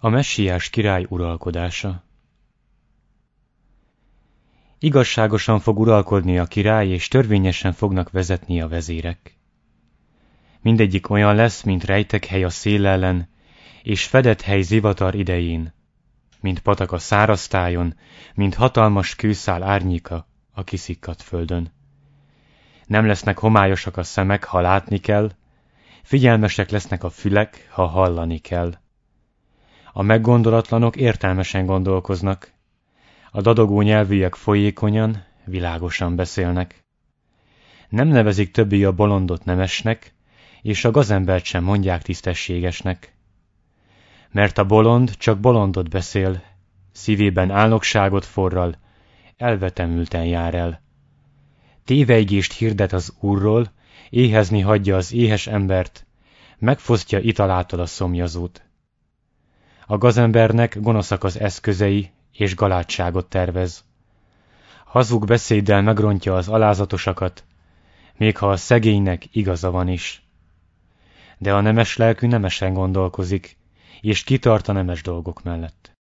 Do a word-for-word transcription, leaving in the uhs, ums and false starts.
A messiás király uralkodása. Igazságosan fog uralkodni a király, és törvényesen fognak vezetni a vezérek. Mindegyik olyan lesz, mint rejtek hely a szél ellen, és fedett hely zivatar idején, mint patak a száraz tájon, mint hatalmas kőszál árnyéka a kiszikkadt földön. Nem lesznek homályosak a szemek, ha látni kell, figyelmesek lesznek a fülek, ha hallani kell. A meggondolatlanok értelmesen gondolkoznak, a dadogó nyelvűek folyékonyan, világosan beszélnek. Nem nevezik többé a bolondot nemesnek, és a gazembert sem mondják tisztességesnek. Mert a bolond csak bolondot beszél, szívében álnokságot forral, elvetemülten jár el. Tévejgést hirdet az Úrról, éhezni hagyja az éhes embert, megfosztja italától a szomjazót. A gazembernek gonoszak az eszközei, és galádságot tervez. Hazug beszéddel megrontja az alázatosakat, még ha a szegénynek igaza van is. De a nemes lelkű nemesen gondolkozik, és kitart a nemes dolgok mellett.